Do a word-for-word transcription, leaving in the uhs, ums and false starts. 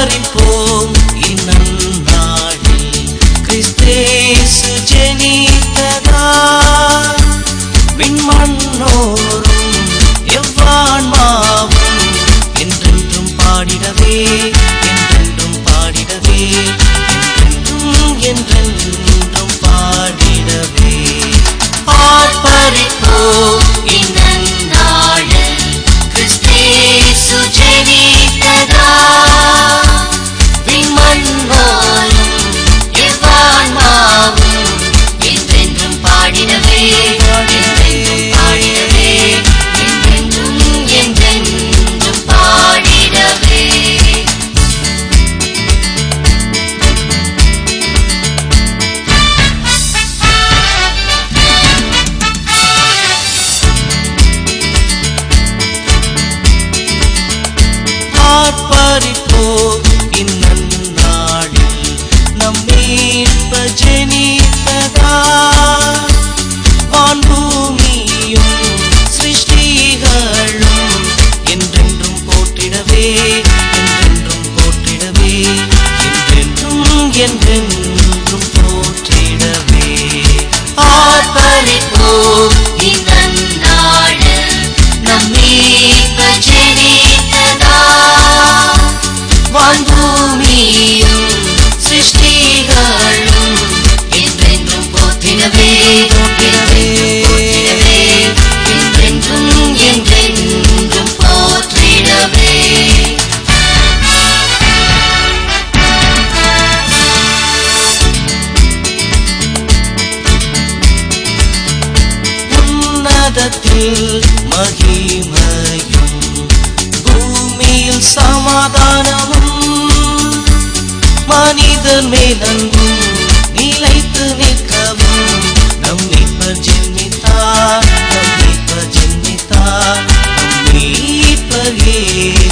ஆர்ப்பரிப்போம் இந்நன்னாளில் கிறிஸ்தேசு ஜெனித்ததா விண்மண்ணோரும் எவ்வான்மாவும் என்றென்றும் பாடிடவே என்றென்றும் பாடிடவே என்றென்றும் என்றென்றும் பாடிடவே ஆர்ப்பரிப்போம் இந்நன்னாளில் கிறிஸ்தேசு ஜெனித்ததா விண்மண்ணோரும் எவ்வான்மாவும் என்றென்றும் பாடிடவே என்றென்றும் பாடிடவே என்றென்றும் என்றென்றும் பாடிடவே ஆர்ப்பரிப்போம் இந்நன்னாளில் நம் மீட்பர் ஜெனித்ததா வான்பூமியும் சிருஷ்டிகளும் என்றென்றும் போற்றிடவே என்றென்றும் போற்றிடவே என்றென்றும் என்றென்றும் போற்றிடவே ஆர்ப்பரிப்போம் இந்நன்னாளில் நம் மீட்பர் ஜெனித்ததா வான்பூமியும் சிருஷ்டிகளும் என்றென்றும் போற்றிடவே போற்றிடவே போற்றிடவே என்றென்றும் என்றென்றும் போற்றிடவே உன்னதத்தில் மகிமையும் பூமியில் சமாதானமும் மனிதர் மேல் அன்பும் நிலைத்து நிற்கவும் நம் மீட்பர் ஜெனித்தார் நம் மீட்பர் ஜெனித்தார் நம் மீட்பர்